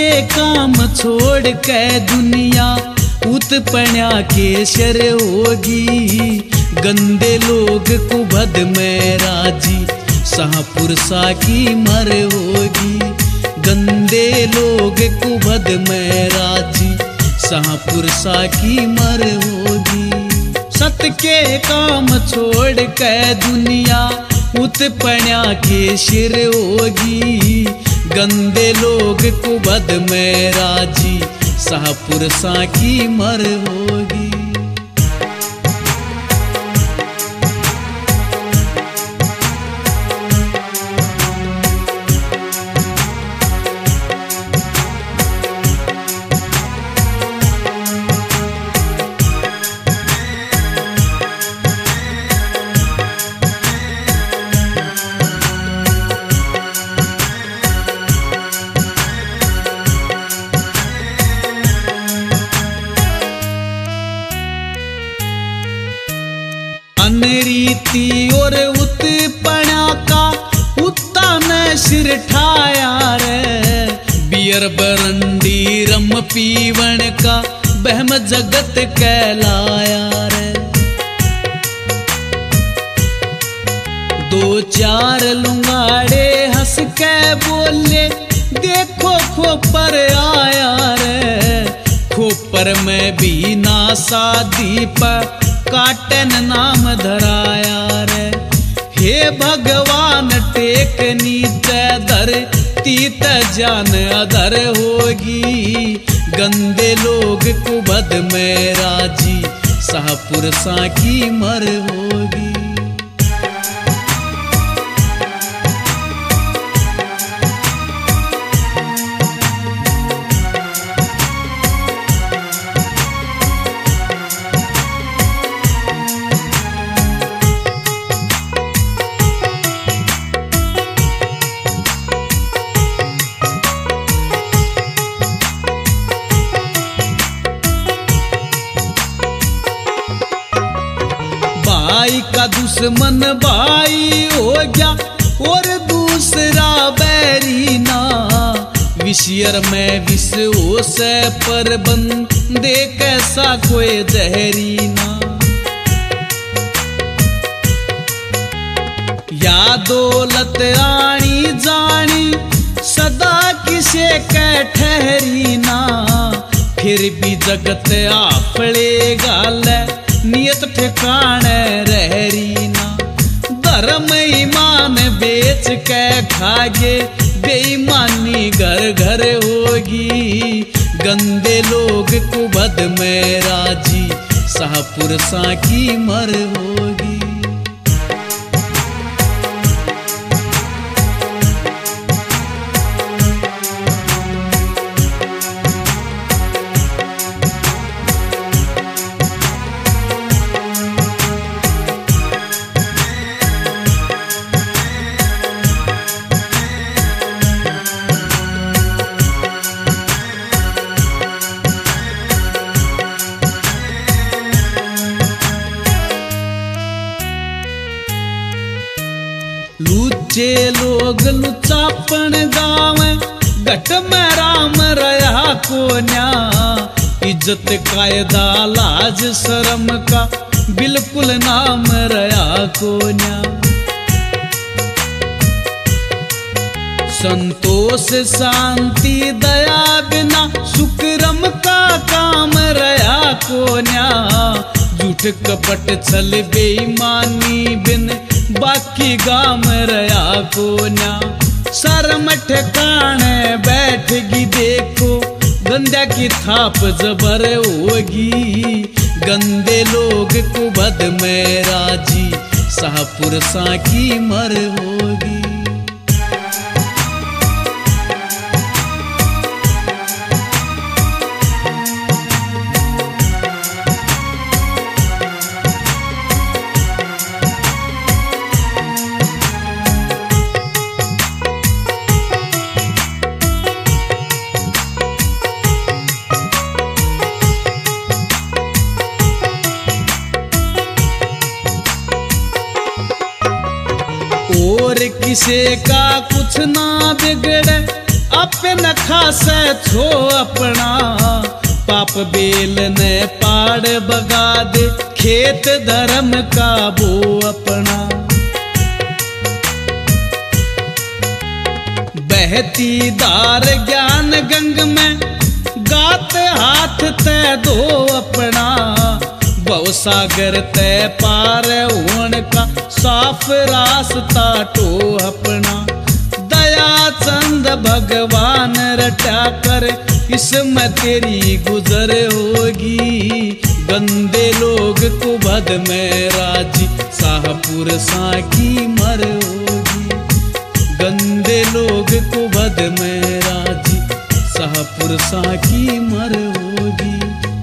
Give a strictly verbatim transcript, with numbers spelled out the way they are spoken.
काम छोड़ के दुनिया उत्पन्या के शर होगी। गंदे लोग कुबद में राजी शाहपुरसा की मर होगी। गंदे लोग कुबद में राजी शाहपुरसा की मर होगी। सत के काम छोड़ के दुनिया उत्पन्या के शिर होगी। गंदे लोग कुबद में राजी शाहपुरसा की मर होगी। अनरीति और उत्पन्या का उत्ता में सिर ठाया रे। बियर बरंडी रम पीवण का बहम जगत कहलाया रे। दो चार लुंगाड़े हंस के बोले देखो खोपर आया रे। खोपर में भी ना शादी पर काटन नाम धराया रे। हे भगवान टेक नीचे धर तीत जान अधर होगी। गंदे लोग कुबद में राजी शाहपुरसा की मर होगी। भाई का दुश्मन भाई हो गया और दूसरा बैरी ना। विषयर में विष हो से पर बंदे कैसा कोई जहरी ना। या दौलत आनी जानी सदा किसे कै ठहरी ना। फिर भी जगत आफड़े गाल नियत ठिकाने रहरी ना। धर्म ईमान बेच के खागे बेईमानी घर घर होगी। गंदे लोग कुबद में राजी शाहपुरसा की मर होगी। लूचे लोग लुचापन गावे घट में राम रहा कोन्या। इज्जत कायदा लाज शर्म का बिल्कुल नाम रहा कोन्या। संतोष शांति दया बिना सुकरम का काम रहा कोन्या। झूठ कपट छल बेईमानी बिन बाकी गाम रहा कोन्या। शर्म ठिकाने बैठगी देखो गंदा की थाप जबर होगी। गंदे लोग कुबद में राजी शाहपुरसा की मर होगी। और किसे का कुछ ना बिगड़े अपन खासे छो अपना पाप बेल ने पाड़ बगा दे खेत धर्म का बो अपना बहती धार ज्ञान गंग में गात हाथ तय दो अपना भव सागर तय पार होने का साफ रास्ता टो अपना दया चंद भगवान रटा कर इसमें तेरी गुजर होगी गंदे लोग को भद में राजी शाहपुर साकी मर होगी गंदे लोग को भद में राजी शाहपुर साकी मर होगी।